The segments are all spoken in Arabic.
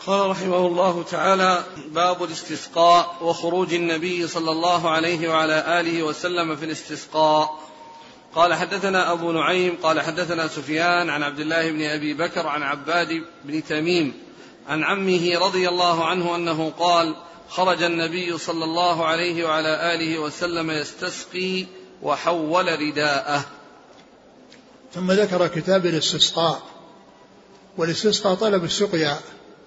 قال رحمه الله تعالى: باب الاستسقاء وخروج النبي صلى الله عليه وعلى آله وسلم في الاستسقاء. قال حدثنا أبو نعيم قال حدثنا سفيان عن عبد الله بن أبي بكر عن عباد بن تميم عن عمه رضي الله عنه أنه قال: خرج النبي صلى الله عليه وعلى آله وسلم يستسقي وحول رداءه. ثم ذكر كتاب الاستسقاء. والاستسقاء طلب السقيا،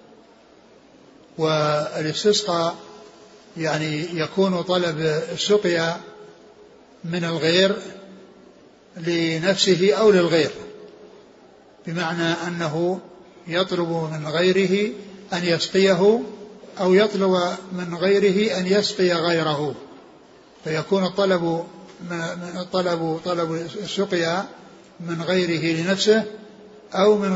والاستسقاء يعني يكون طلب السقيا من الغير لنفسه أو للغير، بمعنى أنه يطلب من غيره أن يسقيه أو يطلب من غيره أن يسقي غيره، فيكون طلب السقيا من غيره لنفسه أو من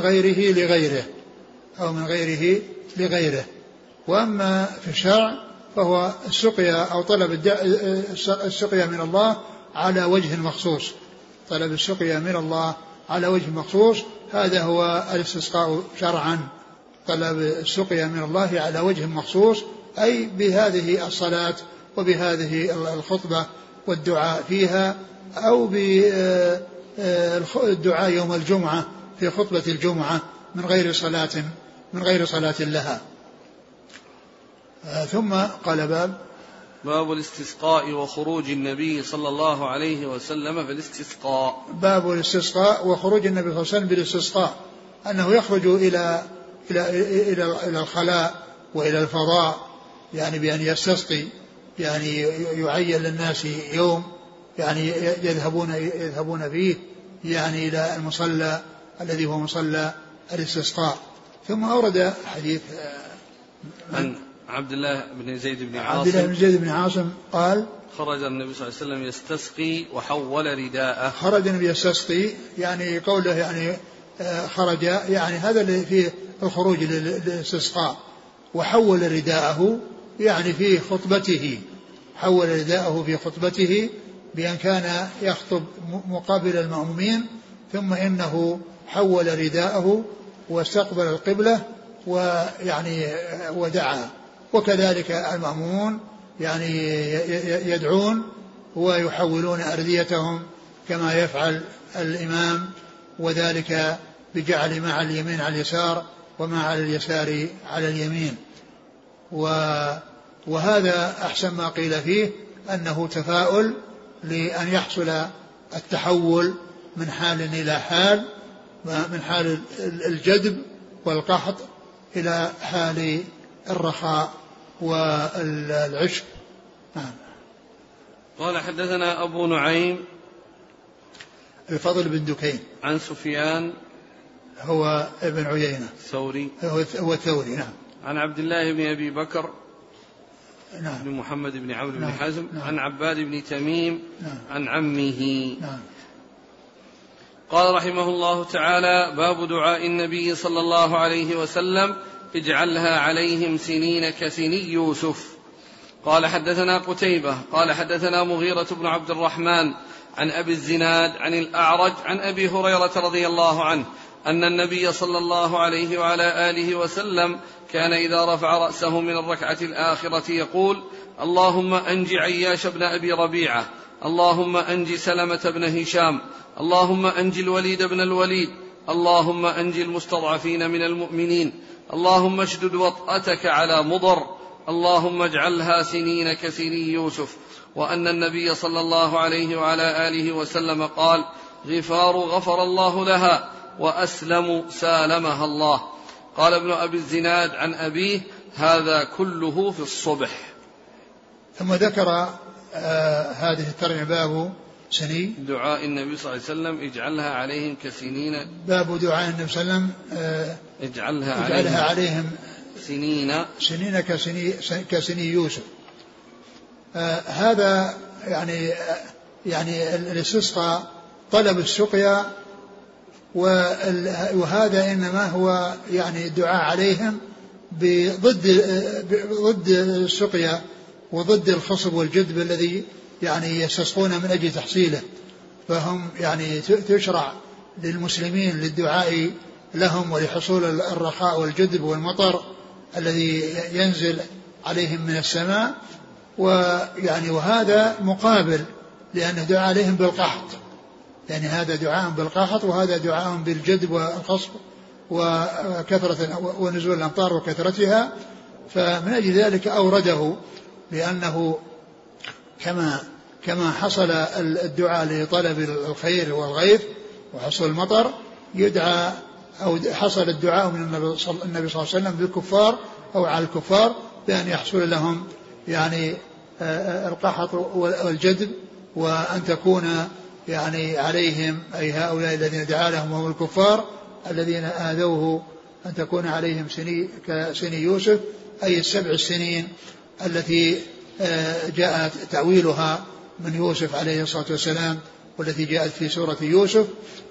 غيره لغيره. وأما في الشرع فهو السقيا أو طلب السقيا من الله على وجه مخصوص، طلب السقيا من الله على وجه مخصوص، هذا هو الاستسقاء شرعا، طلب السقيا من الله على وجه مخصوص، أي بهذه الصلاة وبهذه الخطبة والدعاء فيها، أو بالدعاء يوم الجمعة في خطبة الجمعة من غير صلاة لها. ثم قال باب الاستسقاء وخروج النبي صلى الله عليه وسلم في الاستسقاء. باب الاستسقاء وخروج النبي صلى الله عليه وسلم بالاستسقاء، أنه يخرج إلى الخلاء وإلى الفضاء، يعني بأن يستسقي، يعني يعين للناس يوم يعني يذهبون فيه يعني إلى المصلى الذي هو مصلى الاستسقاء. ثم أورد حديث عن عبد الله بن زيد بن عاصم قال: خرج النبي صلى الله عليه وسلم يستسقي وحول رداءه. خرج النبي يستسقي، يعني قوله يعني خرج، يعني هذا اللي فيه الخروج للاستسقاء. وحول رداءه يعني في خطبته، حول رداءه في خطبته بأن كان يخطب مقابل المأمومين، ثم إنه حول رداءه واستقبل القبلة ويعني ودعا. وكذلك المأمومون يعني يدعون ويحولون أرديتهم كما يفعل الإمام، وذلك بجعل ما على اليمين على اليسار وما على اليسار على اليمين. وهذا أحسن ما قيل فيه، أنه تفاؤل لأن يحصل التحول من حال إلى حال، من حال الجدب والقحط إلى حال الرخاء والعشق. قال حدثنا أبو نعيم الفضل بن دكين عن سفيان هو ابن عيينة الثوري هو الثوري، نعم، عن عبد الله بن أبي بكر نعم بن محمد بن عمرو بن حزم نعم عن عباد بن تميم نعم عن عمه. نعم. قال رحمه الله تعالى: باب دعاء النبي صلى الله عليه وسلم: اجعلها عليهم سنين كسني يوسف. قال حدثنا قتيبة قال حدثنا مغيرة بن عبد الرحمن عن أبي الزناد عن الأعرج عن أبي هريرة رضي الله عنه أن النبي صلى الله عليه وعلى آله وسلم كان إذا رفع رأسه من الركعة الآخرة يقول: اللهم أنج عياش بن أبي ربيعة، اللهم أنج سلمة بن هشام، اللهم أنج الوليد بن الوليد، اللهم أنج المستضعفين من المؤمنين، اللهم اشدد وطأتك على مضر، اللهم اجعلها سنين كسني يوسف. وأن النبي صلى الله عليه وعلى آله وسلم قال: غفار غفر الله لها، وأسلم سالمها الله. قال ابن أبي الزناد عن أبيه: هذا كله في الصبح. ثم ذكر هذه الترجمة: باب سني دعاء النبي صلى الله عليه وسلم: اجعلها عليهم كسنين. باب دعاء النبي صلى الله عليه وسلم: اجعلها عليهم سنين كسني يوسف. هذا يعني الاستسقاء طلب السقيا، وهذا إنما هو يعني الدعاء عليهم ضد السقيا وضد الخصب والجدب الذي يعني يستسقون من أجل تحصيله. فهم يعني تشرع للمسلمين للدعاء لهم ولحصول الرخاء والجدب والمطر الذي ينزل عليهم من السماء، ويعني وهذا مقابل لأنه دعا عليهم بالقحط، يعني هذا دعاء بالقحط وهذا دعاء بالجدب والخصب وكثرة ونزول الأمطار وكثرتها. فمن أجل ذلك أورده بأنه كما حصل الدعاء لطلب الخير والغيث وحصل المطر يدعى أو حصل الدعاء من النبي صلى الله عليه وسلم بالكفار أو على الكفار بأن يحصل لهم يعني القحط والجدب، وأن تكون يعني عليهم أي هؤلاء الذين دعا لهم وهم الكفار الذين آذوه أن تكون عليهم كسني يوسف، أي 7 سنين التي جاءت تأويلها من يوسف عليه الصلاة والسلام والتي جاءت في سورة يوسف.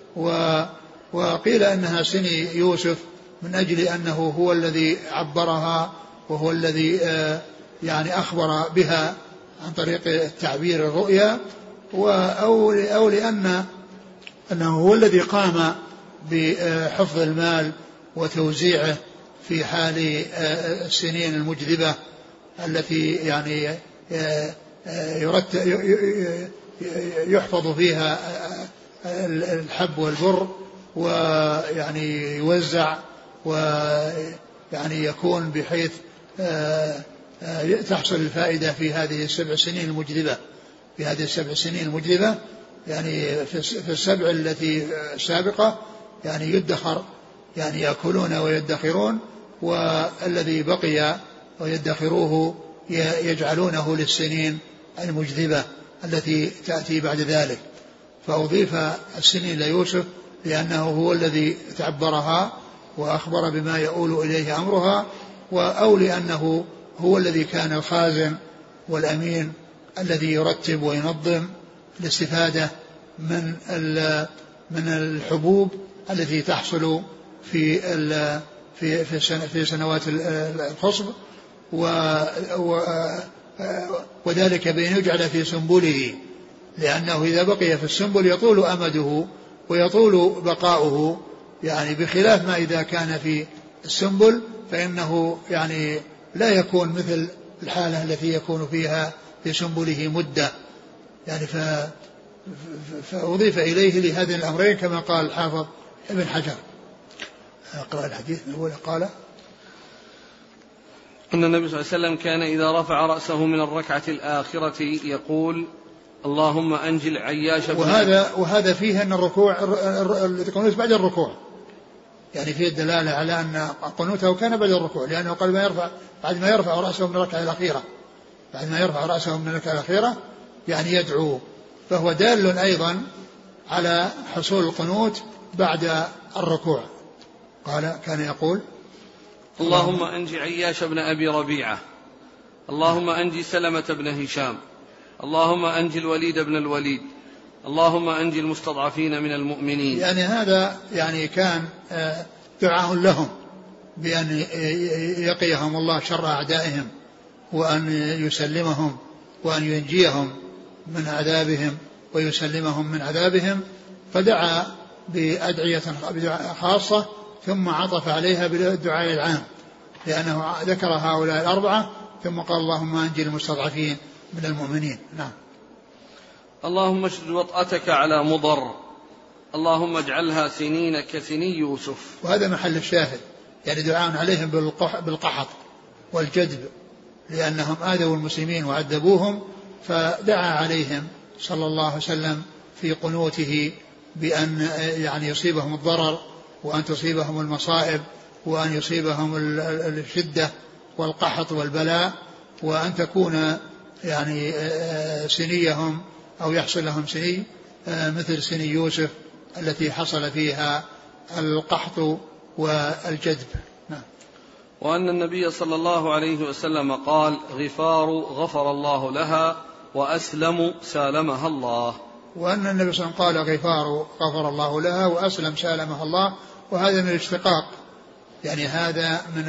وقيل أنها سني يوسف من أجل أنه هو الذي عبرها وهو الذي يعني أخبر بها عن طريق التعبير الرؤيا، أو لأنه هو الذي قام بحفظ المال وتوزيعه في حال السنين المجذبة التي يعني يحفظ فيها الحب والبر ويعني يوزع ويعني يكون بحيث تحصل الفائدة في هذه 7 سنين المجذبة، في هذه 7 سنين المجذبة يعني في 7 التي السابقة يعني يدخر، يعني يأكلون ويدخرون، والذي بقي ويدخروه يجعلونه للسنين المجذبة التي تأتي بعد ذلك. فأضيف السنين ليوسف لأنه هو الذي تعبرها وأخبر بما يؤول إليه أمرها، أو لأنه هو الذي كان الخازن والأمين الذي يرتب وينظم الاستفادة من الحبوب التي تحصل في سنوات الخصب، وذلك بأن يجعل في سنبله، لأنه إذا بقي في السنبل يطول أمده ويطول بقاؤه، يعني بخلاف ما إذا كان في السنبل فإنه يعني لا يكون مثل الحالة التي يكون فيها في سنبله مدة، يعني فأضيف إليه لهذين الأمرين كما قال الحافظ ابن حجر. أقرأ الحديث الأول. قال أن النبي صلى الله عليه وسلم كان إذا رفع رأسه من الركعة الآخرة يقول اللهم أنجل عياش. وهذا فيه أن القنوت بعد الركوع، يعني فيه الدلالة على أن قنوته كان بعد الركوع، لأنه قال بعد ما يرفع رأسه من الركعة الأخيرة، بعد ما يرفع رأسه من الركعة الأخيرة يعني يدعو، فهو دال أيضا على حصول القنوت بعد الركوع. قال كان يقول اللهم أنجي عياش بن أبي ربيعة، اللهم أنجي سلمة بن هشام، اللهم أنجي الوليد بن الوليد، اللهم أنجي المستضعفين من المؤمنين. يعني هذا يعني كان دعاء لهم بأن يقيهم الله شر أعدائهم وأن يسلمهم وأن ينجيهم من عذابهم ويسلمهم من عذابهم، فدعا بأدعية خاصة ثم عطف عليها بالدعاء العام، لأنه ذكر هؤلاء 4 ثم قال اللهم أنجي المستضعفين من المؤمنين. نعم. اللهم اشدد وطأتك على مضر، اللهم اجعلها سنين كسني يوسف. وهذا محل الشاهد، يعني دعاء عليهم بالقحط والجدب لأنهم آذوا المسلمين وعذبوهم، فدعا عليهم صلى الله عليه وسلم في قنوته بأن يعني يصيبهم الضرر وأن تصيبهم المصائب وأن يصيبهم الشدة والقحط والبلاء، وأن تكون يعني سنيهم أو يحصل لهم سني مثل سني يوسف التي حصل فيها القحط والجدب. نعم. وأن النبي صلى الله عليه وسلم قال غفار غفر الله لها وأسلم سالمها الله. وأن النبي صلى الله عليه وسلم قال غفار غفر الله لها وأسلم سالمها الله، وهذا من الاشتقاق، يعني هذا من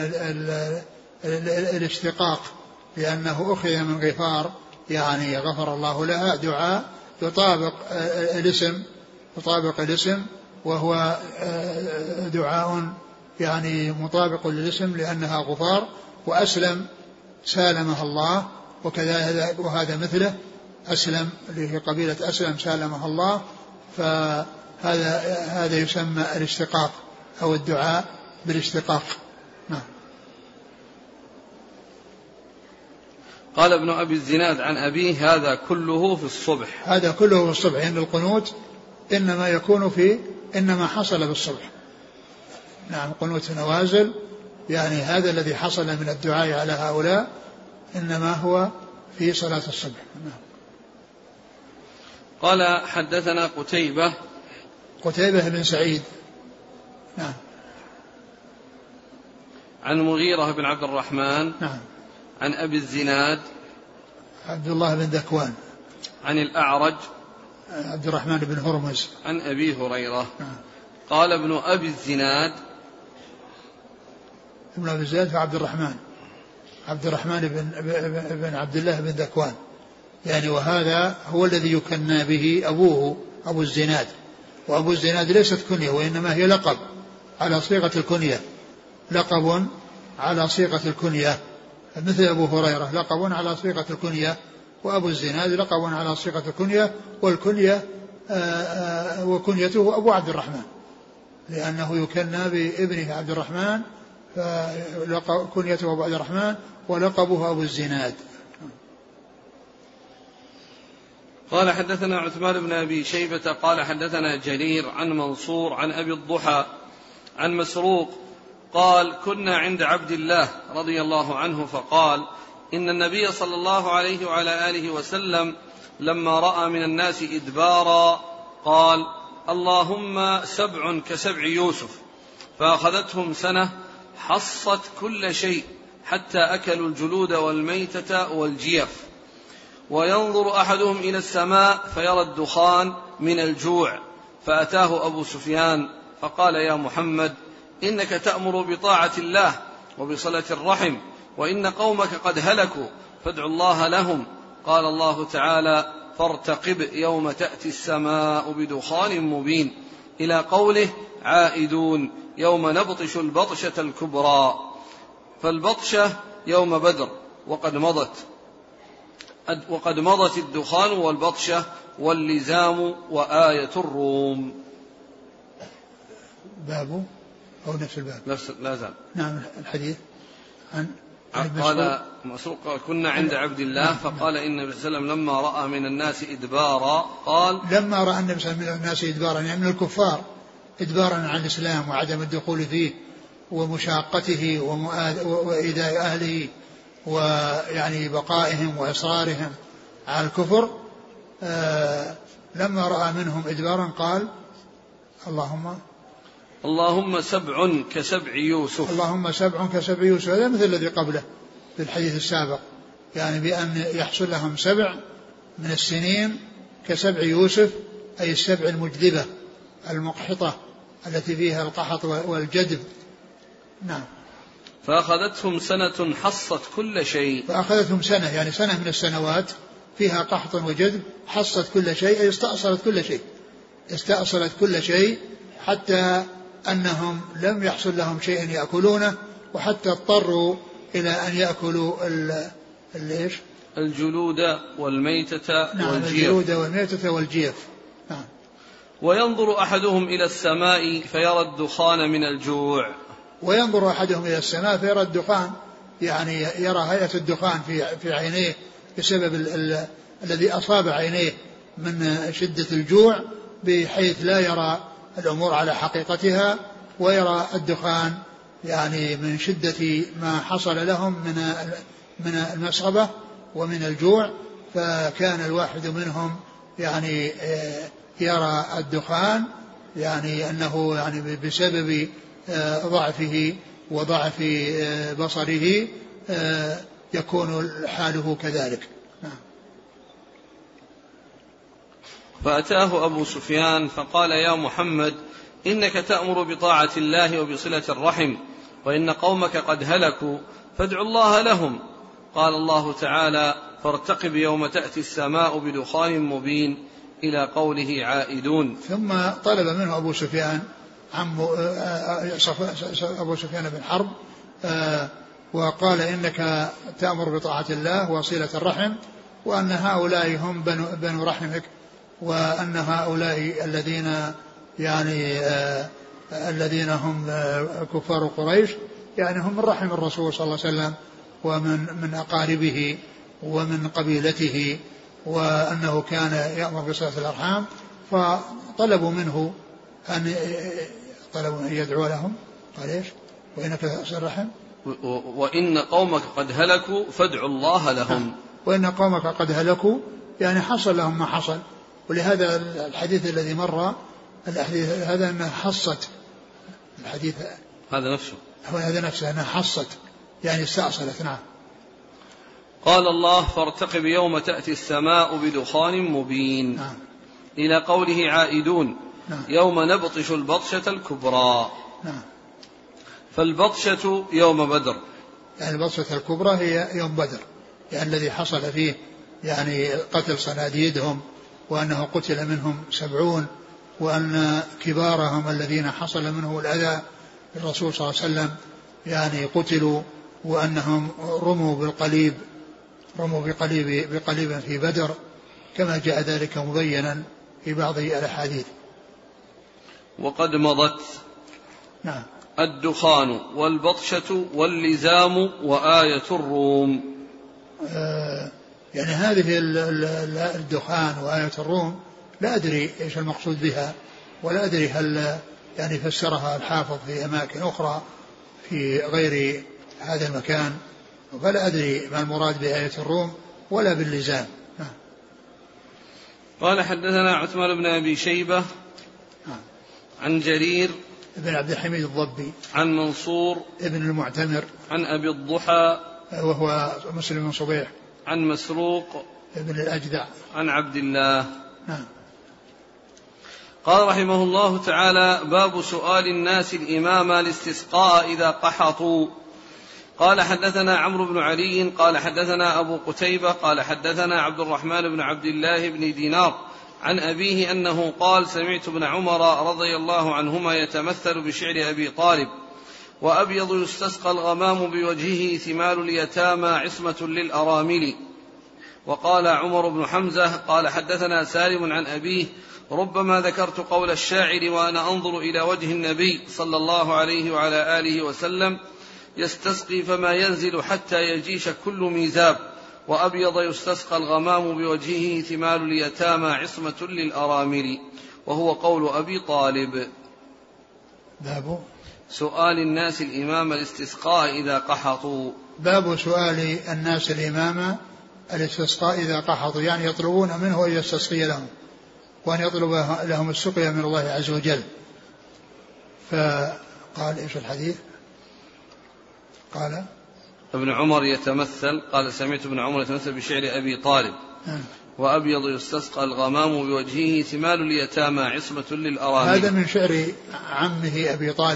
الاشتقاق لأنه أخذ من غفار يعني غفر الله لها دعاء يطابق الاسم وهو دعاء يعني مطابق للاسم لأنها غفار، وأسلم سالمها الله، وهذا مثله أسلم اللي هي قبيلة أسلم سالمها الله، فهذا يسمى الاشتقاق أو الدعاء بالاشتقاق. نعم. قال ابن أبي الزناد عن أبيه هذا كله في الصبح. هذا كله في الصبح، يعني القنوت إنما يكون إنما حصل بالصبح. نعم، قنوت نوازل يعني هذا الذي حصل من الدعاء على هؤلاء إنما هو في صلاة الصبح. نعم. قال حدثنا قتيبة بن سعيد. نعم. عن مغيرة بن عبد الرحمن. نعم. عن أبي الزناد عبد الله بن ذكوان. عن الأعرج عبد الرحمن بن هرمز. عن أبي هريرة. نعم. قال ابن أبي الزناد ابن أبي الزناد عبد الرحمن بن عبد الله بن ذكوان يعني، وهذا هو الذي يكنى به أبوه أبو الزناد، وأبو الزناد ليست كنية وإنما هي لقب على صيغة الكنية، لقب على صيغة الكنية، مثل أبو هريرة لقب على صيغة الكنية، وأبو الزناد لقب على صيغة الكنية، والكنية وكنيته أبو عبد الرحمن لأنه يكنى بابنه عبد الرحمن، فكنيته أبو عبد الرحمن ولقبه أبو الزناد. قال حدثنا عثمان بن أبي شيبة قال حدثنا جرير عن منصور عن أبي الضحى عن مسروق قال كنا عند عبد الله رضي الله عنه فقال إن النبي صلى الله عليه وعلى آله وسلم لما رأى من الناس إدبارا قال اللهم 7 كسبع يوسف، فأخذتهم سنة حصت كل شيء حتى أكلوا الجلود والميتة والجيف، وينظر أحدهم إلى السماء فيرى الدخان من الجوع، فأتاه أبو سفيان فقال يا محمد إنك تأمر بطاعة الله وبصلة الرحم، وإن قومك قد هلكوا فادعوا الله لهم. قال الله تعالى فارتقب يوم تأتي السماء بدخان مبين إلى قوله عائدون يوم نبطش البطشة الكبرى، فالبطشة يوم بدر وقد مضت الدخان والبطشة واللزام وآية الروم. بابه أو نفس الباب؟ لا زال. نعم. الحديث عن قال مسروق كنا عند عبد الله فقال إن النبي صلى الله عليه وسلم لما رأى من الناس إدبارا قال لما رأى النبي صلى الله عليه وسلم من الناس إدبارا يعني من الكفار إدبارا عن الإسلام وعدم الدخول فيه ومشاقته وإيذاء أهله ويعني بقائهم وإصرارهم على الكفر، لما رأى منهم إدبارا قال اللهم 7 كسبع يوسف. اللهم 7 كسبع يوسف، هذا مثل الذي قبله في الحديث السابق، يعني بأن يحصل لهم 7 من السنين كسبع يوسف، أي 7 المجذبة المقحطة التي فيها القحط والجدب. نعم. فأخذتهم سنة حصت كل شيء. فأخذتهم سنة يعني سنة من السنوات فيها قحط وجدب، حصت كل شيء أي استأصلت كل شيء حتى أنهم لم يحصل لهم شيء يأكلونه، وحتى اضطروا إلى أن يأكلوا الجلود والميتة. نعم. الجلود والميتة والجيف. نعم. وينظر أحدهم إلى السماء فيرى الدخان من الجوع. وينظر أحدهم إلى السماء فيرى الدخان، يعني يرى هيئة الدخان في عينيه بسبب الذي أصاب عينيه من شدة الجوع، بحيث لا يرى الأمور على حقيقتها، ويرى الدخان يعني من شدة ما حصل لهم من المسغبة ومن الجوع، فكان الواحد منهم يعني يرى الدخان، يعني أنه يعني بسبب ضعفه وضعف بصره يكون حاله كذلك. فأتاه أبو سفيان فقال يا محمد إنك تأمر بطاعة الله وبصلة الرحم، وإن قومك قد هلكوا فادعوا الله لهم. قال الله تعالى فارتقب يوم تأتي السماء بدخان مبين إلى قوله عائدون. ثم طلب منه أبو سفيان عم أبو سفيان بن حرب، وقال إنك تأمر بطاعة الله وصلة الرحم، وأن هؤلاء هم بنو رحمك، وأن هؤلاء الذين يعني الذين هم كفار قريش يعني هم من رحم الرسول صلى الله عليه وسلم ومن أقاربه ومن قبيلته، وأنه كان يأمر بصلة الأرحام، فطلبوا منه أن يدعو لهم. قال إيش؟ وإنك تصل الرحم وإن قومك قد هلكوا فادعوا الله لهم. وإن قومك قد هلكوا يعني حصل لهم ما حصل. ولهذا الحديث الذي مر الحديث هذا أنها حصت، الحديث هذا نفسه أنها حصت يعني استأصلت. نعم. قال الله فارتقب يوم تأتي السماء بدخان مبين. نعم. إلى قوله عائدون. نعم. يوم نبطش البطشة الكبرى. نعم. فالبطشة يوم بدر، يعني البطشة الكبرى هي يوم بدر، يعني الذي حصل فيه يعني قتل صناديدهم، وأنه قتل منهم 70، وأن كبارهم الذين حصل منهم الأذى الرسول صلى الله عليه وسلم يعني قتلوا، وأنهم رموا بقليب في بدر، كما جاء ذلك مبينا في بعض الأحاديث. وقد مضت. نعم. الدخان والبطشة واللزام وآية الروم. يعني هذه الدخان وآية الروم لا أدري إيش المقصود بها، ولا أدري هل يعني فسرها الحافظ في أماكن أخرى في غير هذا المكان، فلا أدري ما المراد بآية الروم ولا باللزام. قال حدثنا عثمان بن أبي شيبة عن جرير ابن عبد الحميد الضبي عن منصور ابن المعتمر عن أبي الضحى وهو مسلم بن صبيح عن مسروق ابن الأجدع عن عبد الله. نعم. قال رحمه الله تعالى باب سؤال الناس الإمام الاستسقاء إذا قحطوا. قال حدثنا عمرو بن علي قال حدثنا أبو قتيبة قال حدثنا عبد الرحمن بن عبد الله بن دينار عن أبيه أنه قال سمعت ابن عمر رضي الله عنهما يتمثل بشعر أبي طالب وأبيض يستسقى الغمام بوجهه ثمال اليتامى عصمة للأرامل. وقال عمر بن حمزة قال حدثنا سالم عن أبيه ربما ذكرت قول الشاعر وأنا أنظر إلى وجه النبي صلى الله عليه وعلى آله وسلم يستسقي فما ينزل حتى يجيش كل ميزاب وأبيض يستسقى الغمام بوجهه ثمال اليتامى عصمة للأرامل، وهو قول أبي طالب. باب سؤال الناس الإمام الاستسقاء إذا قحطوا. باب سؤال الناس الإمام الاستسقاء إذا قحطوا، يعني يطلبون منه أن يستسقي لهم وأن يطلب لهم السقيا من الله عز وجل. فقال إيش الحديث؟ قال ابن عمر يتمثل قال سمعت ابن عمر يتمثل بشعر أبي طالب وأبيض يستسقى الغمام بوجهه ثمال اليتامى عصمة للأرامل. هذا من شعر عمه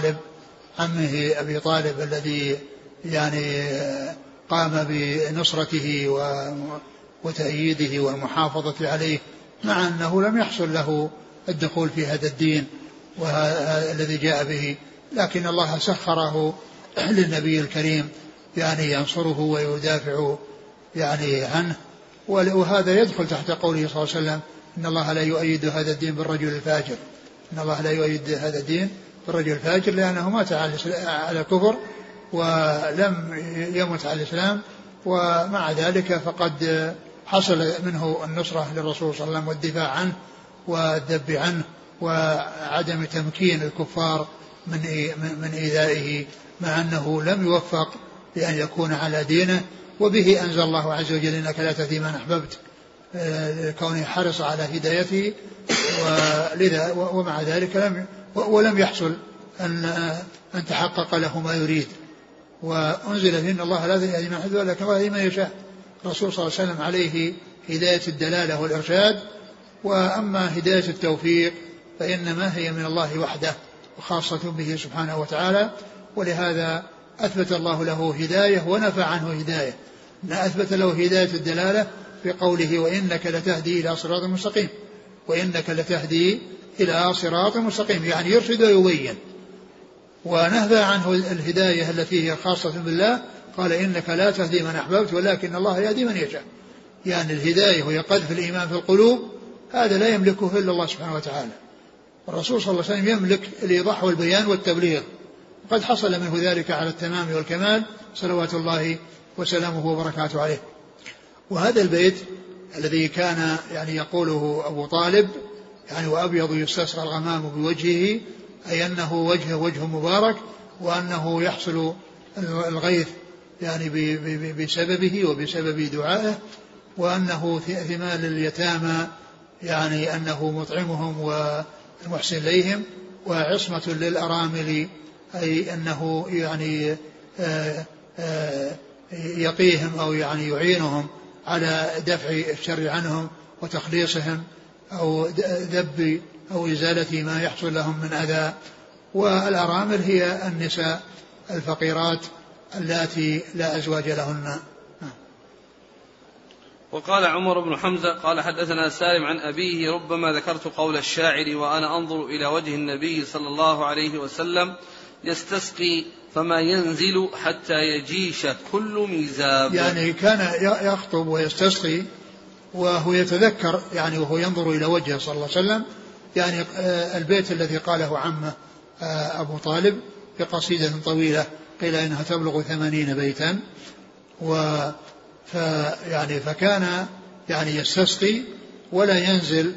أبي طالب الذي يعني قام بنصرته وتأييده والمحافظة عليه، مع أنه لم يحصل له الدخول في هذا الدين الذي جاء به، لكن الله سخره للنبي الكريم يعني ينصره ويدافع يعني عنه. وهذا يدخل تحت قوله صلى الله عليه وسلم إن الله لا يؤيد هذا الدين بالرجل الفاجر، إن الله لا يؤيد هذا الدين بالرجل الفاجر، لأنه مات على الكفر ولم يمت على الإسلام، ومع ذلك فقد حصل منه النصرة للرسول صلى الله عليه وسلم والدفاع عنه والذب عنه وعدم تمكين الكفار من إيذائه، مع أنه لم يوفق بأن يكون على دينه. وبه أنزل الله عز وجل إنك لا تهدي من أحببت، كونه حرص على هدايته، ولذا ومع ذلك ولم يحصل أن تحقق له ما يريد. وأنزل فيه إن الله لا يهدي من أحببت ولكن الله يهدي من يشاء. الرسول صلى الله عليه وسلم عليه هداية الدلالة والإرشاد، وأما هداية التوفيق فإنما هي من الله وحده وخاصة به سبحانه وتعالى. ولهذا أثبت الله له هداية ونفى عنه هداية. أثبت له هداية الدلالة في قوله وإنك لتهدي إلى صراط مستقيم، وإنك لتهدي إلى صراط مستقيم، يعني يرشد ويبين. ونهى عنه الهداية التي هي خاصة بالله، قال إنك لا تهدي من أحببت ولكن الله يهدي من يشاء. يعني الهداية وهي قذف الإيمان في القلوب هذا لا يملكه إلا الله سبحانه وتعالى. الرسول صلى الله عليه وسلم يملك الإيضاح والبيان والتبليغ، وقد حصل منه ذلك على التمام والكمال صلوات الله وسلامه وبركاته عليه. وهذا البيت الذي كان يعني يقوله أبو طالب يعني وأبيض يستسقى الغمام بوجهه، أي أنه وجه مبارك، وأنه يحصل الغيث يعني بسببه وبسبب دعائه، وأنه ثمال اليتامى يعني أنه مطعمهم والمحسن إليهم، وعصمة للأرامل أي أنه يعني يقيهم أو يعني يعينهم على دفع الشر عنهم وتخليصهم أو ذب أو إزالة ما يحصل لهم من أذى. والأرامل هي النساء الفقيرات اللاتي لا أزواج لهن. وقال عمر بن حمزة قال حدثنا سالم عن أبيه ربما ذكرت قول الشاعر وأنا أنظر إلى وجه النبي صلى الله عليه وسلم يستسقي فما ينزل حتى يجيش كل ميزاب. يعني كان يخطب ويستسقي وهو يتذكر يعني وهو ينظر إلى وجهه صلى الله عليه وسلم، يعني البيت الذي قاله عمه أبو طالب بقصيدة طويلة قيل إنها تبلغ 80 بيتا. فكان يعني يستسقي ولا ينزل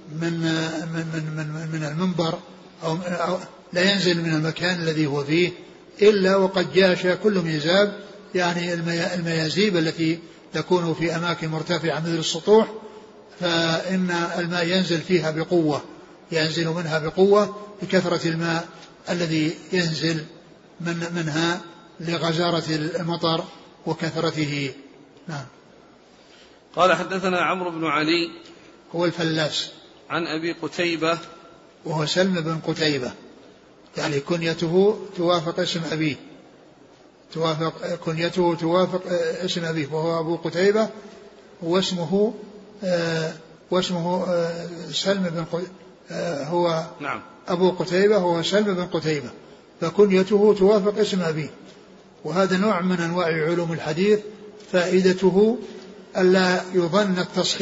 من المنبر أو لا ينزل من المكان الذي هو فيه إلا وقد جاش كل ميزاب، يعني الميازيب التي تكون في أماكن مرتفعة مثل السطوح، فإن الماء ينزل فيها بقوة، ينزل منها بقوة بكثرة الماء الذي ينزل منها لغزارة المطر وكثرته. نعم. قال حدثنا عمرو بن علي هو الفلاس عن أبي قتيبة وهو سلم بن قتيبة، يعني كنيته توافق اسم أبيه، كنيته توافق اسم أبيه وهو أبو قتيبة، واسمه سلم بن هو نعم أبو قتيبة هو سلم بن قتيبة، فكنيته توافق اسم أبيه. وهذا نوع من أنواع علوم الحديث فائدته ألا يظن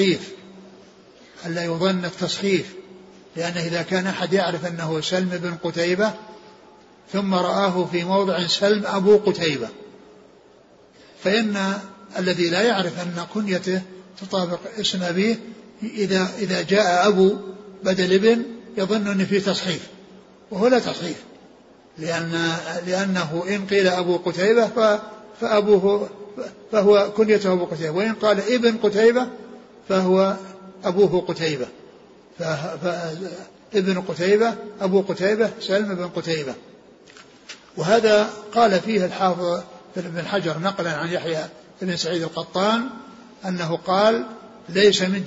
التصحيف، لأنه إذا كان أحد يعرف أنه سلم بن قتيبة ثم رآه في موضع سلم أبو قتيبة، فإن الذي لا يعرف أن كنيته تطابق اسم أبيه إذا جاء أبو بدل ابن يظن أن فيه تصحيف، وهو لا تصحيف، لأنه إن قيل أبو قتيبة فهو كنيته أبو قتيبة، وإن قال ابن قتيبة فهو أبوه قتيبة، ابن قتيبة أبو قتيبة سلم بن قتيبة. وهذا قال فيه الحافظ بن حجر نقلا عن يحيى بن سعيد القطان أنه قال ليس من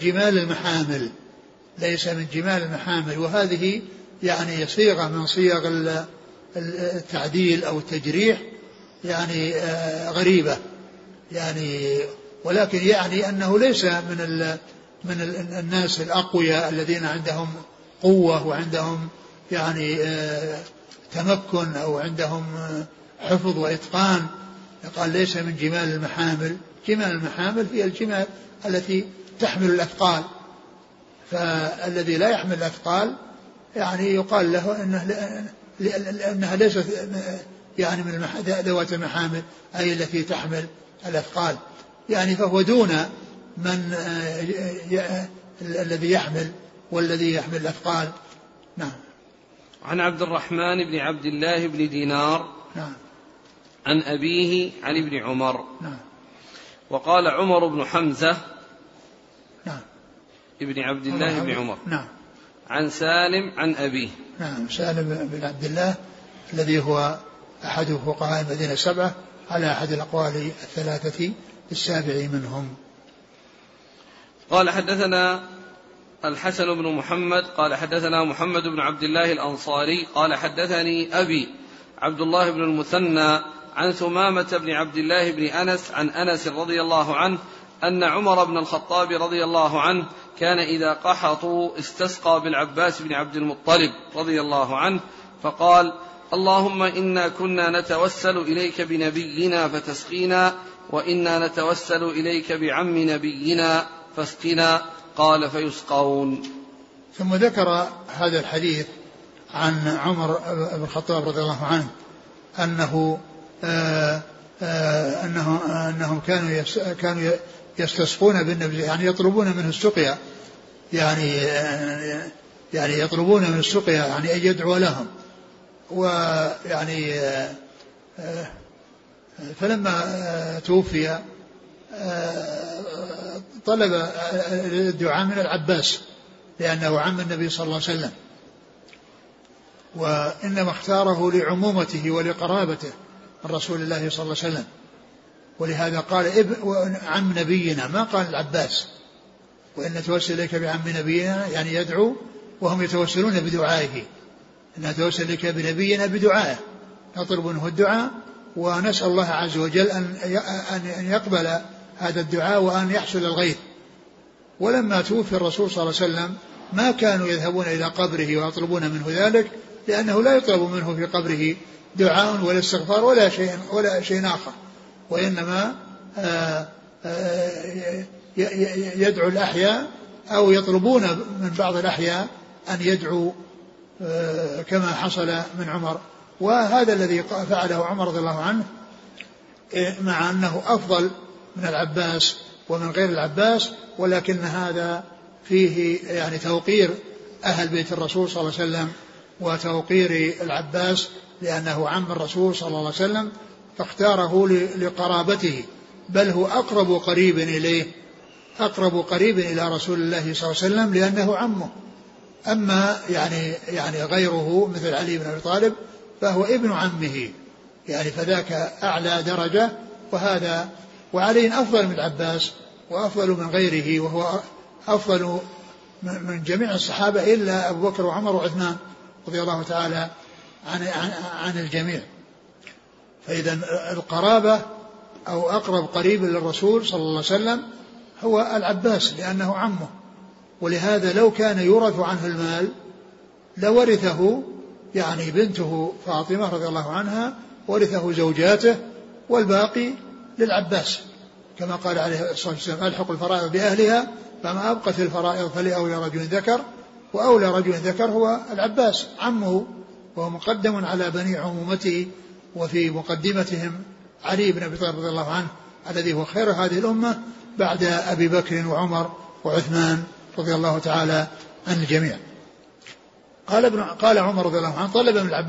جمال المحامل، وهذه يعني صيغة من صيغ التعديل أو التجريح يعني غريبة، يعني ولكن يعني أنه ليس من الناس الأقوياء الذين عندهم قوة وعندهم يعني تمكن أو عندهم حفظ وإتقان. قال ليس من جمال المحامل. جمال المحامل هي الجمال التي تحمل الأثقال، فالذي لا يحمل الأثقال يعني يقال له أنها ليست يعني من ذوات المحامل أي التي تحمل الأثقال، يعني فهو دون من الذي يحمل والذي يحمل الأثقال. نعم. عن عبد الرحمن بن عبد الله بن دينار نعم. عن أبيه عن ابن عمر. نعم. وقال عمر بن حمزة نعم. ابن عبد الله بن عمر. نعم. عن سالم عن أبيه. نعم. سالم بن عبد الله الذي هو أحد فقهاء المدينة السبعة على أحد الأقوال الثلاثة السابع منهم. قال حدثنا الحسن بن محمد قال حدثنا محمد بن عبد الله الأنصاري قال حدثني أبي عبد الله بن المثنى عن ثمامة بن عبد الله بن أنس عن أنس رضي الله عنه أن عمر بن الخطاب رضي الله عنه كان إذا قحطوا استسقى بالعباس بن عبد المطلب رضي الله عنه فقال اللهم إنا كنا نتوسل إليك بنبينا فتسقينا، وإنا نتوسل إليك بعم نبينا فاسقنا. قال فيسقون. ثم ذكر هذا الحديث عن عمر بن الخطاب رضي الله عنه أنهم كانوا يستسقون بالنبي، يعني يطلبون منه السقيا، يعني يطلبون من السقيا يعني أن يدعو لهم. ويعني فلما توفي طلب الدعاء من العباس لأنه عم النبي صلى الله عليه وسلم، وإنما اختاره لعمومته ولقرابته من رسول الله صلى الله عليه وسلم، ولهذا قال عم نبينا، ما قال العباس. وإن نتوسل إليك بعم نبينا يعني يدعو، وهم يتوسلون بدعائه، إن نتوسل إليك بنبينا بدعائه، نطلب منه الدعاء ونسأل الله عز وجل أن يقبل هذا الدعاء وأن يحصل الغيث. ولما توفي الرسول صلى الله عليه وسلم ما كانوا يذهبون إلى قبره ويطلبون منه ذلك، لأنه لا يطلب منه في قبره دعاء ولا استغفار ولا شيء آخر، وإنما يدعو الأحياء أو يطلبون من بعض الأحياء أن يدعو كما حصل من عمر. وهذا الذي فعله عمر رضي الله عنه، مع أنه أفضل من العباس ومن غير العباس، ولكن هذا فيه يعني توقير أهل بيت الرسول صلى الله عليه وسلم وتوقير العباس، لأنه عم الرسول صلى الله عليه وسلم فاختاره لقرابته، بل هو أقرب قريب إليه، أقرب قريب إلى رسول الله صلى الله عليه وسلم لأنه عمه. أما يعني غيره مثل علي بن أبي طالب فهو ابن عمه، يعني فذاك أعلى درجة، وهذا وعلي أفضل من العباس وأفضل من غيره، وهو أفضل من جميع الصحابة إلا أبو بكر وعمر وعثمان رضي الله تعالى عن الجميع. فإذا القرابة أو أقرب قريب للرسول صلى الله عليه وسلم هو العباس لأنه عمه، ولهذا لو كان يورث عنه المال لورثه يعني بنته فاطمة رضي الله عنها، ورثه زوجاته والباقي للعباس، كما قال عليه الصلاة والسلام: ألحق الفرائض بأهلها فما أبقت الفرائض فلأولى رجل ذكر، وأولى رجل ذكر هو العباس عمه، وهو مقدم على بني عمومته، وفي مقدمتهم علي بن أبي طالب رضي الله عنه الذي هو خير هذه الأمة بعد أبي بكر وعمر وعثمان رضي الله تعالى عن الجميع. قال عمر رضي الله عنه: طلب من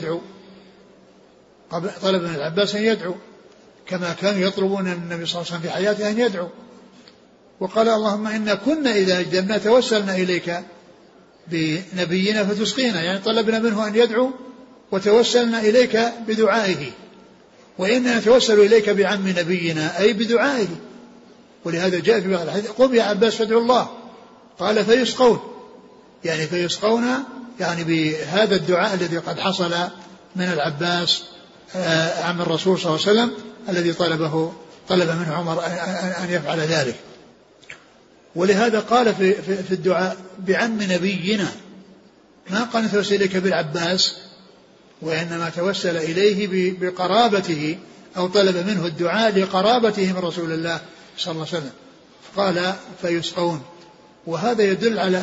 العباس أن يدعو كما كانوا يطلبون النبي صلى الله عليه وسلم في حياته أن يدعو، وقال: اللهم إنا كنا إذا أجدبنا توسلنا إليك بنبينا فتسقينا، يعني طلبنا منه أن يدعو وتوسلنا إليك بدعائه، وإننا نتوسل إليك بعم نبينا أي بدعائه. ولهذا جاء في بعض الحديث: قم يا عباس فادعوا الله. قال: فيسقون، يعني فيسقون يعني بهذا الدعاء الذي قد حصل من العباس عم الرسول صلى الله عليه وسلم الذي طلب منه عمر أن يفعل ذلك. ولهذا قال في الدعاء بعم نبينا، ما قال نتوسل إليك بالعباس، وإنما توسل إليه بقرابته أو طلب منه الدعاء لقرابته من رسول الله صلى الله عليه وسلم. قال: فيسقون. وهذا يدل على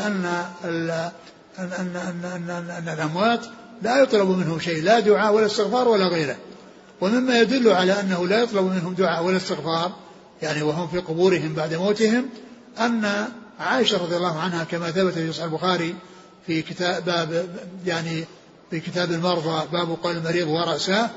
أن الأموات لا يطلب منهم شيء، لا دعاء ولا استغفار ولا غيره. ومما يدل على أنه لا يطلب منهم دعاء ولا استغفار يعني وهم في قبورهم بعد موتهم، أن عائشة رضي الله عنها كما ثبت في صحيح البخاري في كتاب المرضى باب قول المريض ورأساه،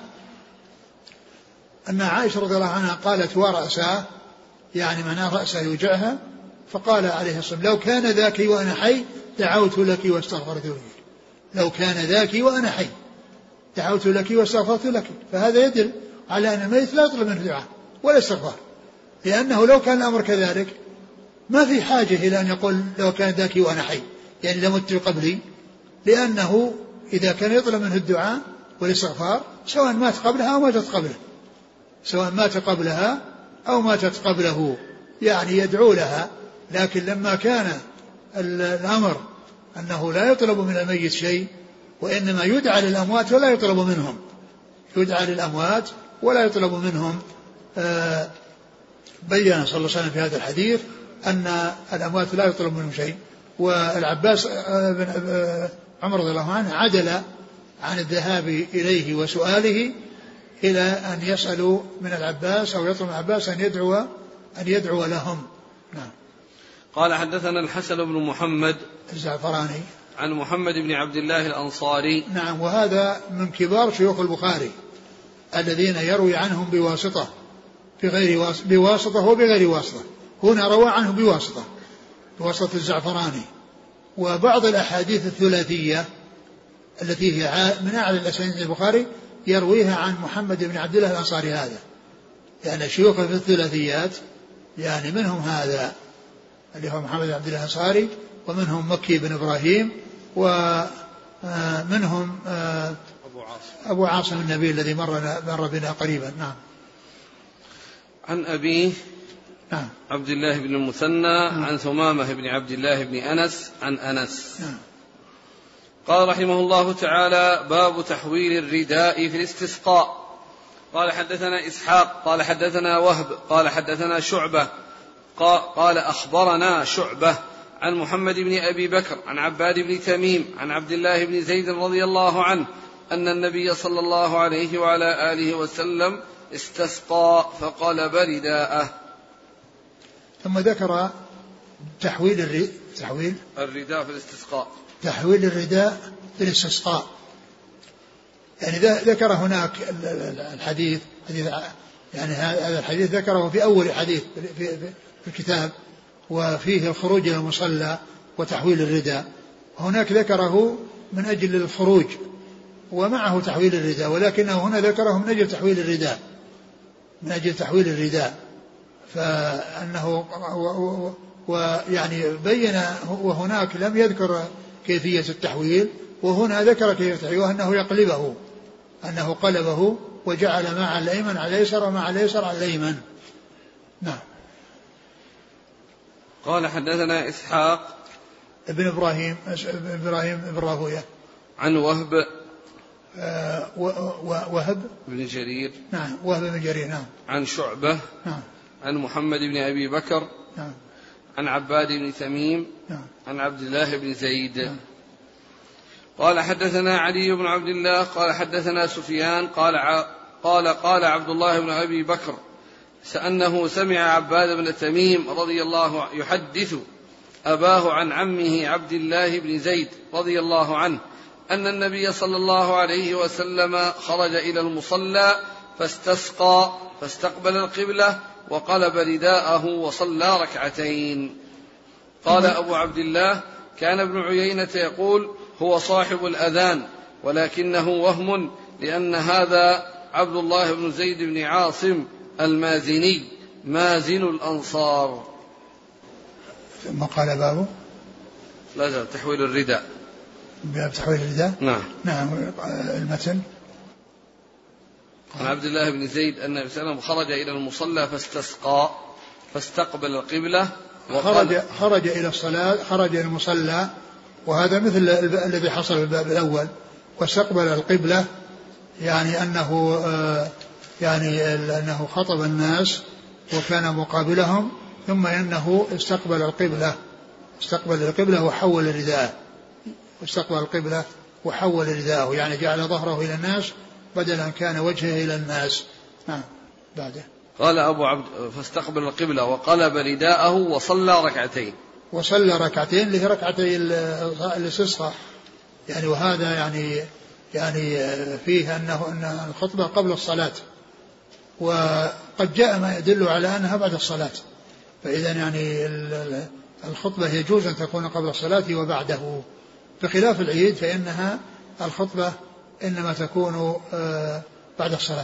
أن عائشة رضي الله عنها قالت ورأساه، يعني معناه رأسه يوجعها، فقال عليه الصلاة والسلام: لو كان ذاك وأنا حي دعوت لك واستغفرت لك. لو كان ذاك وأنا حي دعوت لك واستغفرت لك. فهذا يدل على أن الميت لا يطلب منه دعاء ولا استغفار، لأنه لو كان الأمر كذلك ما في حاجة إلى أن يقول لو كان ذاك وأنا حي، يعني لمت قبلي، لأنه إذا كان يطلب منه الدعاء والاستغفار سواء مات قبلها أو ماتت قبله، سواء مات قبلها أو ماتت قبله، يعني يدعو لها. لكن لما كان الأمر أنه لا يطلب من الميت شيء وإنما يدعى للأموات ولا يطلب منهم، يدعى للأموات ولا يطلب منهم. بين صلى الله عليه وسلم في هذا الحديث أن الأموات لا يطلب منهم شيء. والعباس بن عمر رضي الله عنه عدل عن الذهاب إليه وسؤاله إلى أن يسألوا من العباس أو يطلب من العباس أن يدعو لهم. نعم. قال حدثنا الحسن بن محمد الزعفراني عن محمد بن عبد الله الأنصاري. نعم. وهذا من كبار شيوخ البخاري الذين يروي عنهم بواسطة بواسطة وبغير واسطة. هنا روى عنه بواسطة الزعفراني. وبعض الأحاديث الثلاثية التي هي من أعلى الأسانيد البخاري يرويها عن محمد بن عبد الله الأنصاري هذا، يعني شيوخه في الثلاثيات يعني منهم هذا اللي هو محمد بن عبد الله الأنصاري، ومنهم مكي بن إبراهيم، ومنهم أبو عاصم النبيل الذي مر بنا قريبا. نعم. عن أبيه نعم. عبد الله بن المثنى عن ثمامة بن عبد الله بن أنس عن أنس. نعم. قال رحمه الله تعالى: باب تحويل الرداء في الاستسقاء. قال حدثنا إسحاق قال حدثنا وهب قال حدثنا شعبة قال أخبرنا شعبة عن محمد بن أبي بكر عن عباد بن تميم عن عبد الله بن زيد رضي الله عنه أن النبي صلى الله عليه وعلى آله وسلم استسقى فقلب رداءه. ثم ذكر تحويل الرداء في الاستسقاء، تحويل الرداء في الاستسقاء. يعني ذكر هناك الحديث يعني هذا الحديث ذكره في أول حديث في الكتاب، وفيه الخروج إلى المصلى وتحويل الرداء. هناك ذكره من أجل الخروج ومعه تحويل الرداء، ولكنه هنا ذكره من أجل تحويل الرداء، فأنه ويعني بين، وهناك لم يذكر كيفية التحويل، وهنا ذكر كيفية التحويل، وأنه يقلبه، أنه قلبه وجعل مع الأيمن على الأيسر ومع الأيسر على الأيمن. نعم. قال حدثنا إسحاق ابن إبراهيم بن راهوية عن وهب وهب بن جرير. نعم. وهب بن جرير. نعم. عن شعبة. نعم. عن محمد بن أبي بكر. نعم. عن عباد بن تميم. نعم. عن عبد الله بن زيد. نعم. قال حدثنا علي بن عبد الله قال حدثنا سفيان قال عبد الله بن أبي بكر أنه سمع عباد بن تميم رضي الله عنه يحدث أباه عن عمه عبد الله بن زيد رضي الله عنه أن النبي صلى الله عليه وسلم خرج إلى المصلى فاستسقى فاستقبل القبلة وقلب رداءه وصلى ركعتين. قال أبو عبد الله: كان ابن عيينة يقول: هو صاحب الأذان، ولكنه وهم، لأن هذا عبد الله بن زيد بن عاصم المازني مازن الأنصار. ثم قال بابه لا زال تحويل الرداء. باب تحويل الرداء. نعم. نعم. المتن عن عبد الله بن زيد أن النبي صلى الله عليه وسلم خرج إلى المصلى فاستسقى فاستقبل القبلة خرج إلى الصلاة، خرج إلى المصلى، وهذا مثل الذي حصل في الباب الأول، واستقبل القبلة، يعني أنه خطب الناس وكان مقابلهم، ثم أنه استقبل القبلة وحول رداءه، يعني جعل ظهره إلى الناس بدل أن كان وجهه إلى الناس. بعده قال أبو عبد فاستقبل القبلة وقلب رداءه وصلى ركعتين اللي هي ركعتي الاستسقاء، يعني وهذا يعني فيه أن الخطبة قبل الصلاة، وقد جاء ما يدل على أنها بعد الصلاة، فإذا يعني الخطبة يجوز أن تكون قبل الصلاة وبعده، بخلاف العيد فإنها الخطبة إنما تكون بعد الصلاة.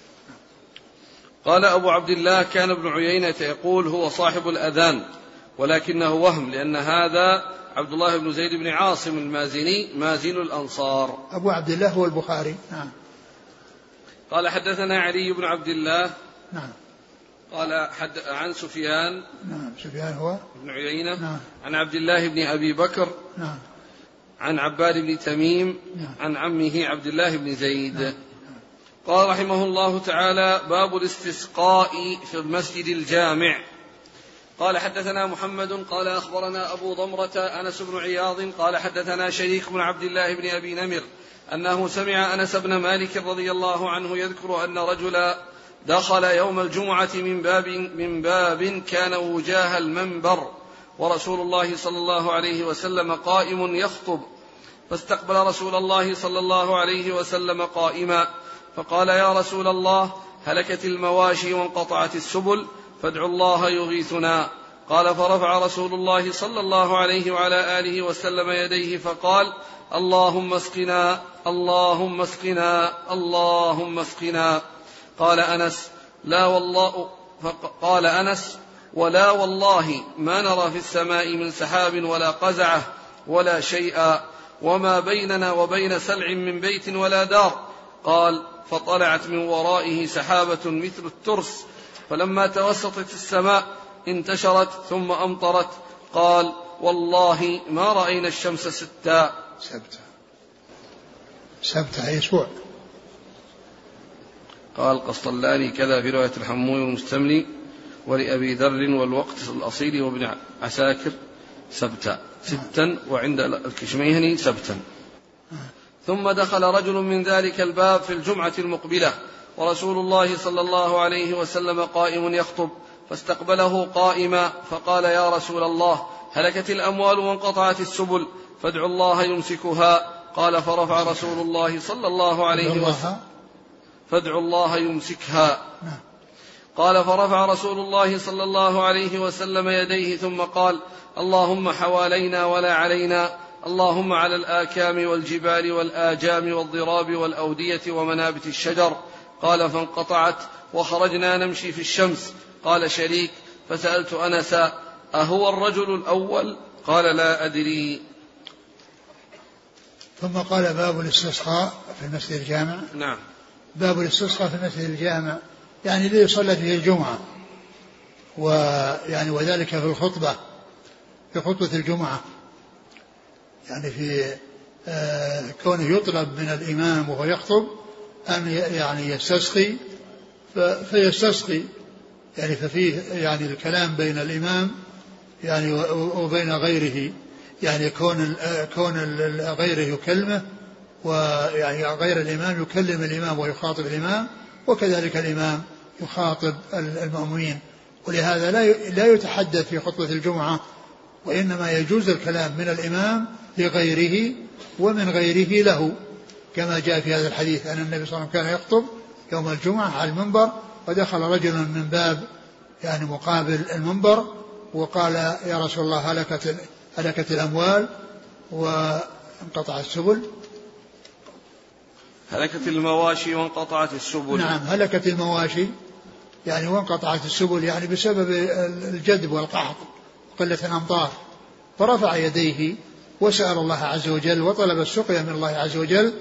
قال أبو عبد الله: كان ابن عيينة يقول: هو صاحب الأذان، ولكنه وهم، لأن هذا عبد الله بن زيد بن عاصم المازني مازن الأنصار. أبو عبد الله هو البخاري. نعم. قال حدثنا علي بن عبد الله. نعم. قال عن سفيان. نعم. سفيان هو ابن عيينة. نعم. عن عبد الله بن أبي بكر. نعم. عن عباد بن تميم عن عمه عبد الله بن زيد. قال رحمه الله تعالى: باب الاستسقاء في المسجد الجامع. قال حدثنا محمد قال أخبرنا أبو ضمرة أنس بن عياض قال حدثنا شريك بن عبد الله بن أبي نمر أنه سمع أنس بن مالك رضي الله عنه يذكر أن رجلا دخل يوم الجمعة من باب كان وجاه المنبر، ورسول الله صلى الله عليه وسلم قائم يخطب، فاستقبل رسول الله صلى الله عليه وسلم قائما، فقال: يا رسول الله، هلكت المواشي وانقطعت السبل، فادعوا الله يغيثنا. قال: فرفع رسول الله صلى الله عليه وعلى آله وسلم يديه فقال: اللهم اسقنا اللهم اسقنا اللهم اسقنا. قال أنس: ولا والله ما نرى في السماء من سحاب ولا قزعة ولا شيئا، وما بيننا وبين سلع من بيت ولا دار. قال: فطلعت من ورائه سحابة مثل الترس، فلما توسطت السماء انتشرت ثم أمطرت. قال: والله ما رأينا الشمس سبتة أي أسبوع. قال قسطلاني كذا في رواية الحموي والمستملي، ولأبي ذر والوقت الأصيل وابن عساكر ستا، وعند الكشميهني سبتا. ثم دخل رجل من ذلك الباب في الجمعة المقبلة، ورسول الله صلى الله عليه وسلم قائم يخطب، فاستقبله قائما، فقال: يا رسول الله، هلكت الأموال وانقطعت السبل، فادعوا الله يمسكها. قال: فرفع رسول الله صلى الله عليه وسلم فادعوا الله يمسكها. قال: فرفع رسول الله صلى الله عليه وسلم يديه ثم قال: اللهم حوالينا ولا علينا، اللهم على الآكام والجبال والآجام والضراب والأودية ومنابت الشجر. قال: فانقطعت وخرجنا نمشي في الشمس. قال شريك: فسألت أنسا: أهو الرجل الأول؟ قال: لا أدري. ثم قال: باب الاستسقاء في المسجد الجامع. نعم. باب الاستسقاء في المسجد الجامع يعني ليصلى فيه الجمعة، ويعني وذلك في خطبة الجمعة، يعني في كونه يطلب من الإمام وهو يخطب أن يعني يستسقي فيستسقي، يعني ففيه يعني الكلام بين الإمام يعني وبين غيره، يعني كون غيره يكلمه، ويعني غير الإمام يكلم الإمام ويخاطب الإمام، وكذلك الإمام يخاطب المأمومين. ولهذا لا يتحدث في خطبة الجمعة، وإنما يجوز الكلام من الإمام لغيره ومن غيره له، كما جاء في هذا الحديث أن النبي صلى الله عليه وسلم كان يخطب يوم الجمعة على المنبر، ودخل رجل من باب يعني مقابل المنبر وقال: يا رسول الله، هلكت الأموال وانقطع السبل. هلكت المواشي وانقطعت السبل. نعم، هلكت المواشي يعني وانقطعت السبل، يعني بسبب الجدب والقحط وقلة الأمطار. فرفع يديه وسأل الله عز وجل وطلب السقيا من الله عز وجل،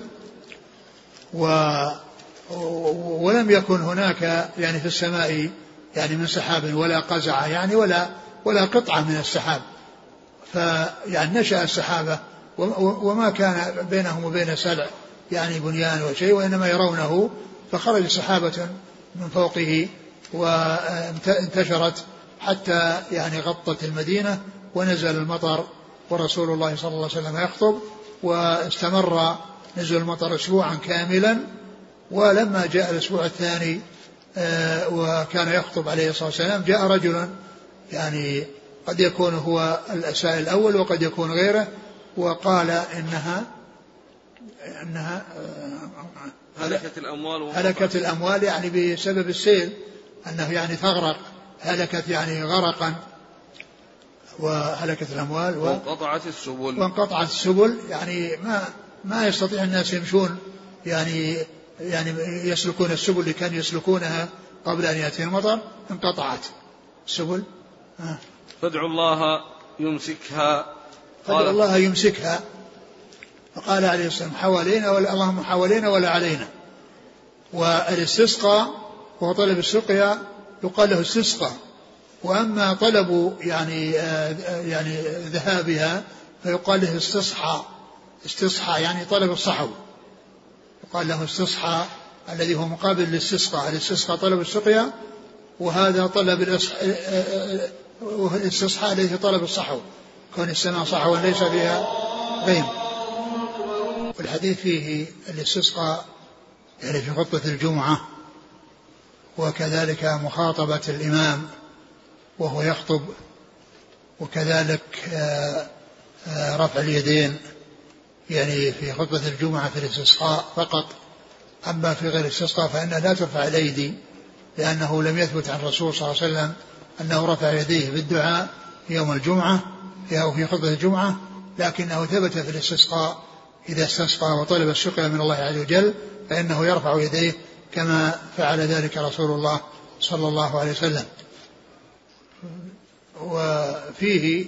ولم يكن هناك يعني في السماء يعني من سحاب ولا قزعة يعني ولا قطعة من السحاب، فيعني نشأ السحابة وما كان بينهم وبين سلع يعني بنيان وشيء، وإنما يرونه، فخرج سحابة من فوقه وانتشرت حتى يعني غطت المدينة، ونزل المطر ورسول الله صلى الله عليه وسلم يخطب، واستمر نزل المطر أسبوعا كاملا. ولما جاء الأسبوع الثاني وكان يخطب عليه الصلاة والسلام، جاء رجل يعني قد يكون هو السائل الأول وقد يكون غيره، وقال إنها هلكت الأموال يعني بسبب السيل، أنه يعني تغرق، هلكت يعني غرقا، وهلكت الأموال وانقطعت السبل يعني ما يستطيع الناس يمشون يعني يسلكون السبل اللي كانوا يسلكونها قبل أن يأتي المطر، انقطعت السبل. فادعوا الله يمسكها. فقال عليه السلام: حوالينا اللهم حوالينا ولا علينا. والاستسقاء هو طلب السقيا يقال له استسقاء، وأما طلب يعني ذهابها فيقال له استصحى يعني طلب الصحو، يقال له استصحى الذي هو مقابل للاستسقاء. الاستسقاء طلب السقيا، وهذا طلب الاستصحاء الذي طلب الصحو، كون السماء صحوا ليس فيها غيم. والحديث فيه الاستسقاء يعني في خطبة الجمعة، وكذلك مخاطبة الإمام وهو يخطب، وكذلك رفع اليدين يعني في خطبة الجمعة في الاستسقاء فقط. أما في غير الاستسقاء فإنها لا ترفع الأيدي، لأنه لم يثبت عن الرسول صلى الله عليه وسلم أنه رفع يديه بالدعاء في يوم الجمعة أو في خطبة الجمعة، لكنه ثبت في الاستسقاء إذا استسقى وطلب السقيا من الله عز وجل فإنه يرفع يديه كما فعل ذلك رسول الله صلى الله عليه وسلم. وفيه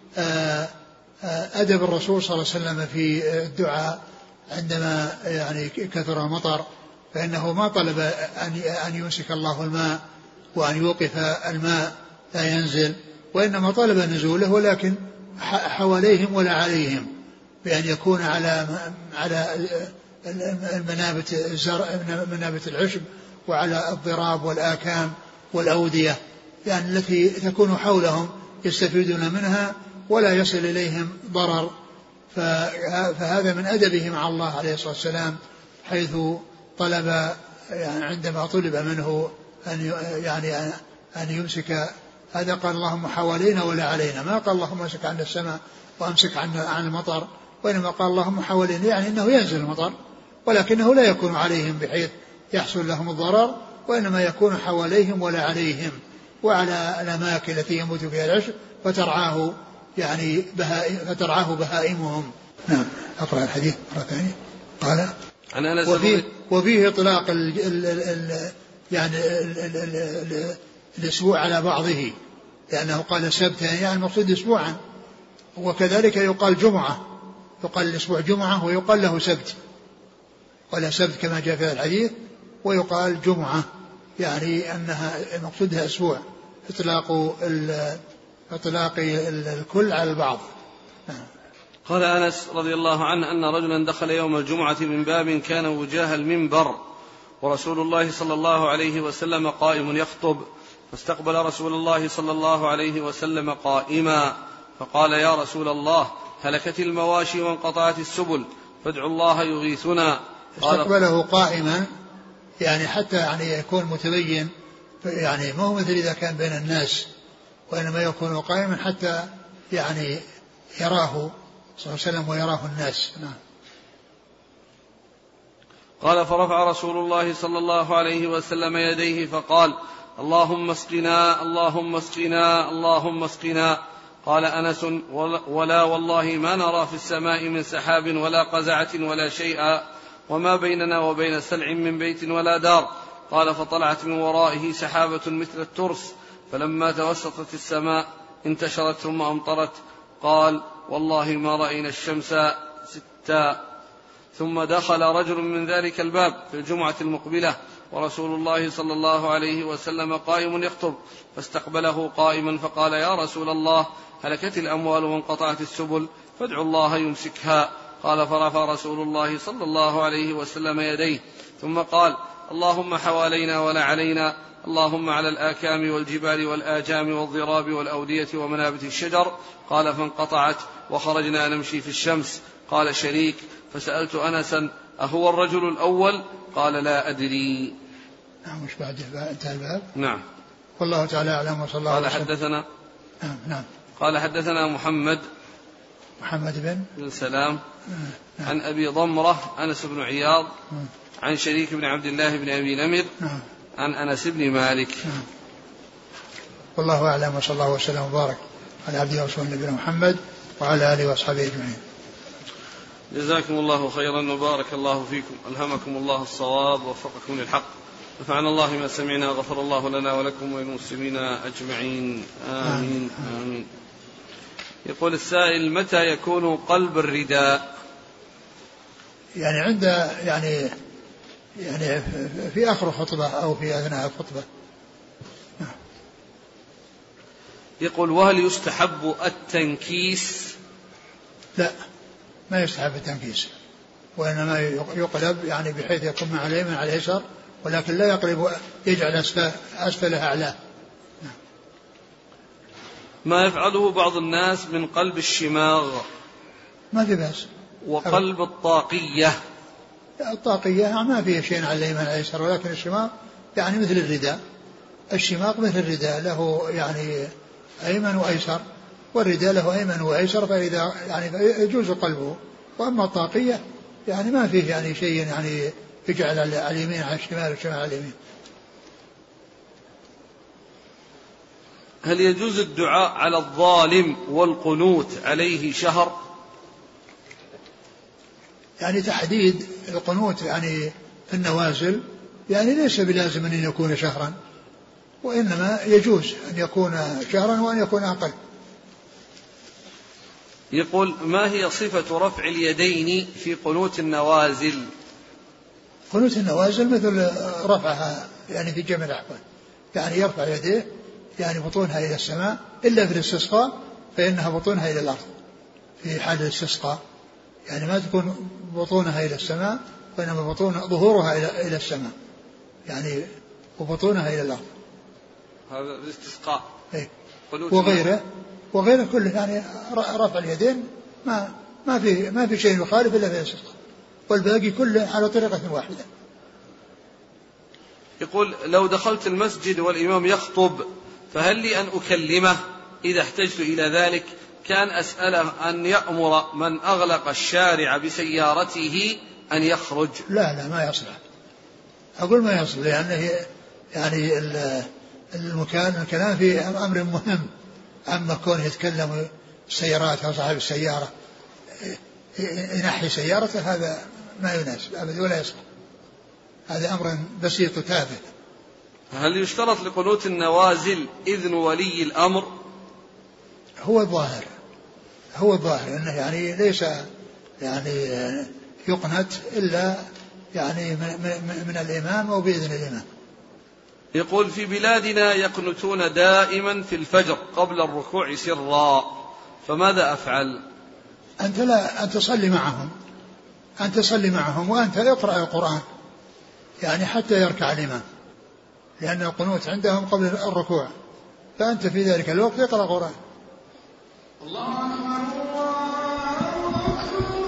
أدب الرسول صلى الله عليه وسلم في الدعاء عندما يعني كثر المطر، فإنه ما طلب أن يمسك الله الماء وأن يوقف الماء لا ينزل، وإنما طلب نزوله، ولكن حواليهم ولا عليهم، بأن يكون على منابت العشب وعلى الضراب والآكام والأودية، يعني التي تكون حولهم يستفيدون منها ولا يصل إليهم ضرر. فهذا من أدبه مع الله عليه الصلاة والسلام، حيث طلب يعني عندما طلب منه أن يمسك، هذا قال اللهم حوالينا ولا علينا، ما قال اللهم امسك عن السماء وامسك عن المطر، وإنما قال اللهم حوالينا، يعني أنه ينزل المطر ولكنه لا يكون عليهم بحيث يحصل لهم الضرر، وإنما يكون حواليهم ولا عليهم وعلى الأماكن التي يموت فيها العشب فترعاه بهائمهم. نعم. أقرأ الحديث مرة ثانية. قال وفيه إطلاق الأسبوع على بعضه، لأنه قال سبتا يعني المقصود أسبوعا، وكذلك يقال جمعة، يقال الأسبوع جمعة ويقال له سبت، ولا سبت كما جاء في الحديث، ويقال جمعة يعني أنها مقصودها أسبوع، إطلاق الكل على البعض. قال أنس رضي الله عنه أن رجلا دخل يوم الجمعة من باب كان وجاه المنبر، ورسول الله صلى الله عليه وسلم قائم يخطب، فاستقبل رسول الله صلى الله عليه وسلم قائما، فقال يا رسول الله هلكت المواشي وانقطعت السبل فادعوا الله يغيثنا. استقبله قائما يعني حتى يعني يكون متبين، يعني ما هو مثل إذا كان بين الناس، وإنما يكون قائما حتى يعني يراه صلى الله عليه وسلم ويراه الناس. نعم. قال فرفع رسول الله صلى الله عليه وسلم يديه فقال اللهم اسقنا اللهم اسقنا اللهم اسقنا. قال أنس ولا والله ما نرى في السماء من سحاب ولا قزعة ولا شيئا، وما بيننا وبين سلع من بيت ولا دار. قال فطلعت من ورائه سحابة مثل الترس، فلما توسطت السماء انتشرت ثم أمطرت. قال والله ما رأينا الشمس ستا. ثم دخل رجل من ذلك الباب في الجمعة المقبلة ورسول الله صلى الله عليه وسلم قائم يخطب، فاستقبله قائما فقال يا رسول الله هلكت الأموال وانقطعت السبل فادعوا الله يمسكها. قال فرفع رسول الله صلى الله عليه وسلم يديه ثم قال اللهم حوالينا ولا علينا، اللهم على الآكام والجبال والآجام والضراب والأودية ومنابت الشجر. قال فانقطعت وخرجنا نمشي في الشمس. قال شريك فسألت أنسا أهو الرجل الأول؟ قال لا أدري. نعم. مش بعد انتهى الباب؟ نعم. والله تعالى أعلم. وصلى الله عليه وسلم. قال حدثنا نعم. قال حدثنا محمد بن سلام عن أبي ضمرة أنس بن عياض عن شريك بن عبد الله بن أبي نمر عن أنس بن مالك. والله أعلم. وصلى الله وسلم وبارك على عبده ورسوله نبينا محمد وعلى آله وأصحابه أجمعين. جزاكم الله خيرا وبارك الله فيكم، ألهمكم الله الصواب ووفقكم للحق، نفعنا الله ما سمعنا، غفر الله لنا ولكم وللمسلمين أجمعين، آمين آمين. يقول السائل متى يكون قلب الرداء؟ يعني عند يعني في آخر خطبة أو في أثناء الخطبة. يقول وهل يستحب التنكيس؟ لا، ما يستحب التنكيس، وإنما يقلب يعني بحيث يكون مع اليمين على اليسار، ولكن لا يقلب يجعل أسفلها أعلاه. ما يفعله بعض الناس من قلب الشماغ ما في بأس. وقلب الطاقية. الطاقية ما فيها شيء على اليمين على اليسار، ولكن الشماغ يعني مثل الرداء، الشماغ مثل الرداء له يعني أيمن وأيسر، والرداء له أيمن وأيسر، فإذا يعني يجوز قلبه. وأما الطاقية يعني ما فيه يعني شيء يعني يجعل على اليمين على الشمال والشمال على اليمين. هل يجوز الدعاء على الظالم والقنوت عليه شهر؟ يعني تحديد القنوت يعني في النوازل يعني ليس بلازم أن يكون شهرا، وإنما يجوز أن يكون شهرا وأن يكون أقل. يقول ما هي صفة رفع اليدين في قنوت النوازل؟ قنوت النوازل مثل رفعها يعني في جميع الأحوال، يعني يرفع يديه يعني بطونها إلى السماء، إلا في الاستسقاء فإنها بطونها إلى الأرض في حال الاستسقاء، يعني ما تكون بطونها إلى السماء، وإنما ظهورها إلى السماء يعني وبطونها إلى الأرض. هذا الاستسقاء. إيه. وغيره كله يعني رفع اليدين ما في شيء يخالف إلا في الاستسقاء، والباقي كله على طريقة واحدة. يقول لو دخلت المسجد والإمام يخطب فهل لي أن أكلمه إذا احتجت إلى ذلك؟ كان أسأله أن يأمر من أغلق الشارع بسيارته أن يخرج. لا ما يصلح، أقول ما يصلح، لأنه يعني الكلام في أمر مهم، أما كونه يتكلم السيارات أو صاحب السيارة ينحي سيارته هذا ما يناسب أبدا ولا يصلح، هذا أمر بسيط تافه. هل يشترط لقنوت النوازل إذن ولي الأمر؟ هو الظاهر أنه يعني ليس يعني يقنت إلا يعني من الإمام أو بإذن الإمام. يقول في بلادنا يقنتون دائما في الفجر قبل الركوع سرا، فماذا أفعل؟ أن تصلي معهم وأنت اقرأ القرآن يعني حتى يركع الإمام، لأن القنوت عندهم قبل الركوع، فأنت في ذلك الوقت اقرأ القرآن. الله أكبر الله أكبر.